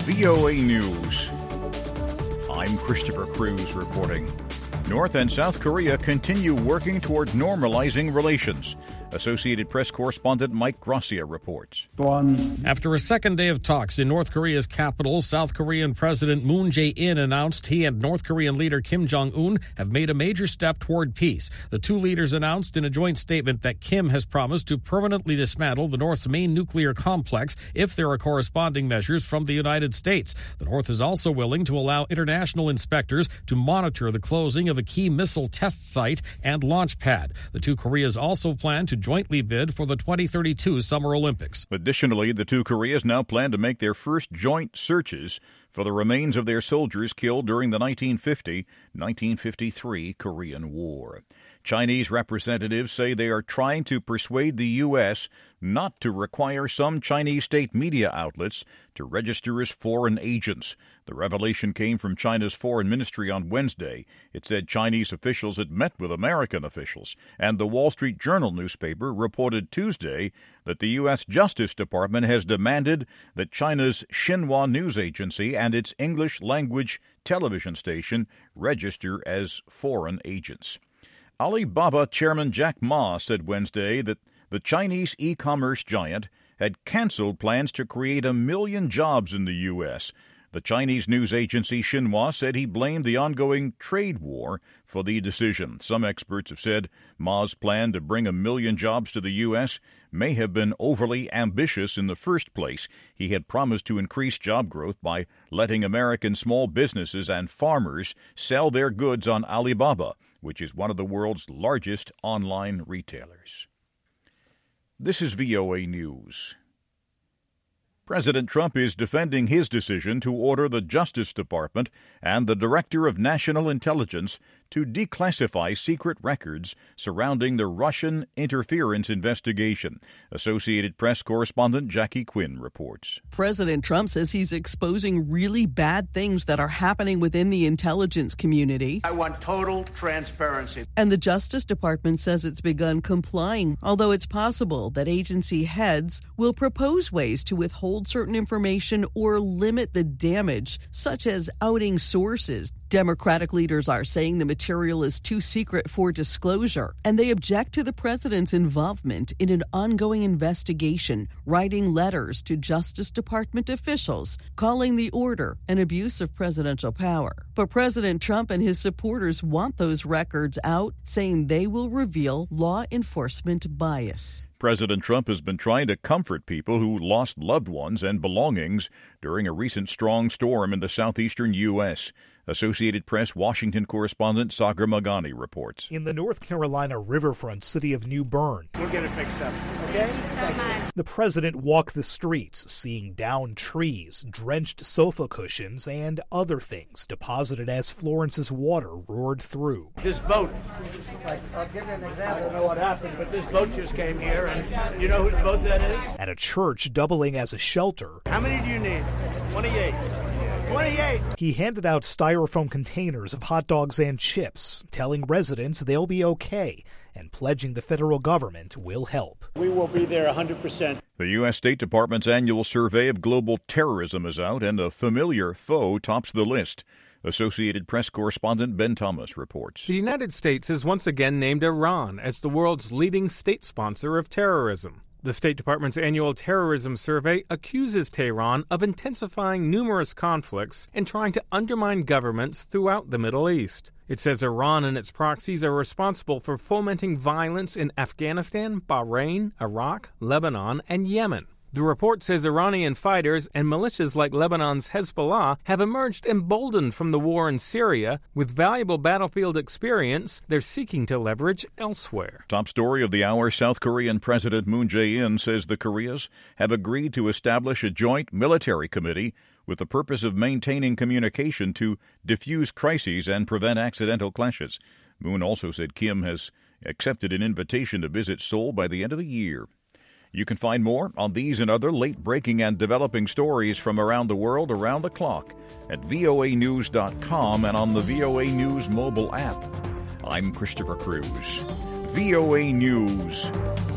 VOA News. I'm Christopher Cruz reporting. North and South Korea continue working toward normalizing relations. Associated Press correspondent Mike Gracia reports. After a second day of talks in North Korea's capital, South Korean President Moon Jae-in announced he and North Korean leader Kim Jong-un have made a major step toward peace. The two leaders announced in a joint statement that Kim has promised to permanently dismantle the North's main nuclear complex if there are corresponding measures from the United States. The North is also willing to allow international inspectors to monitor the closing of a key missile test site and launch pad. The two Koreas also plan to jointly bid for the 2032 Summer Olympics. Additionally, the two Koreas now plan to make their first joint searches for the remains of their soldiers killed during the 1950-1953 Korean War. Chinese representatives say they are trying to persuade the U.S. not to require some Chinese state media outlets to register as foreign agents. The revelation came from China's foreign ministry on Wednesday. It said Chinese officials had met with American officials, and the Wall Street Journal newspaper reported Tuesday that the U.S. Justice Department has demanded that China's Xinhua news agency and its English-language television station register as foreign agents. Alibaba chairman Jack Ma said Wednesday that the Chinese e-commerce giant had canceled plans to create 1 million jobs in the U.S. The Chinese news agency Xinhua said he blamed the ongoing trade war for the decision. Some experts have said Ma's plan to bring 1 million jobs to the U.S. may have been overly ambitious in the first place. He had promised to increase job growth by letting American small businesses and farmers sell their goods on Alibaba, which is one of the world's largest online retailers. This is VOA News. President Trump is defending his decision to order the Justice Department and the Director of National Intelligence to declassify secret records surrounding the Russian interference investigation. Associated Press correspondent Jackie Quinn reports. President Trump says he's exposing really bad things that are happening within the intelligence community. I want total transparency. And the Justice Department says it's begun complying, although it's possible that agency heads will propose ways to withhold certain information or limit the damage, such as outing sources. Democratic leaders are saying the material is too secret for disclosure, and they object to the president's involvement in an ongoing investigation, writing letters to Justice Department officials, calling the order an abuse of presidential power. But President Trump and his supporters want those records out, saying they will reveal law enforcement bias. President Trump has been trying to comfort people who lost loved ones and belongings during a recent strong storm in the southeastern U.S. Associated Press Washington correspondent Sagar Magani reports. In the North Carolina riverfront city of New Bern, We'll get it fixed up. Okay? So much. the president walked the streets, seeing downed trees, drenched sofa cushions, and other things deposited as Florence's water roared through. This boat, I'll give you an example. I don't know what happened, but this boat just came here, and you know whose boat that is? At a church doubling as a shelter, How many do you need? 28. 28! he handed out styrofoam containers of hot dogs and chips, telling residents they'll be okay and pledging the federal government will help. We will be there 100%. The U.S. State Department's annual survey of global terrorism is out, and a familiar foe tops the list. Associated Press correspondent Ben Thomas reports. The United States has once again named Iran as the world's leading state sponsor of terrorism. The State Department's annual terrorism survey accuses Tehran of intensifying numerous conflicts and trying to undermine governments throughout the Middle East. It says Iran and its proxies are responsible for fomenting violence in Afghanistan, Bahrain, Iraq, Lebanon, and Yemen. The report says Iranian fighters and militias like Lebanon's Hezbollah have emerged emboldened from the war in Syria. With valuable battlefield experience, they're seeking to leverage elsewhere. Top story of the hour, South Korean President Moon Jae-in says the Koreas have agreed to establish a joint military committee with the purpose of maintaining communication to diffuse crises and prevent accidental clashes. Moon also said Kim has accepted an invitation to visit Seoul by the end of the year. You can find more on these and other late-breaking and developing stories from around the world around the clock at voanews.com and on the VOA News mobile app. I'm Christopher Cruz. VOA News.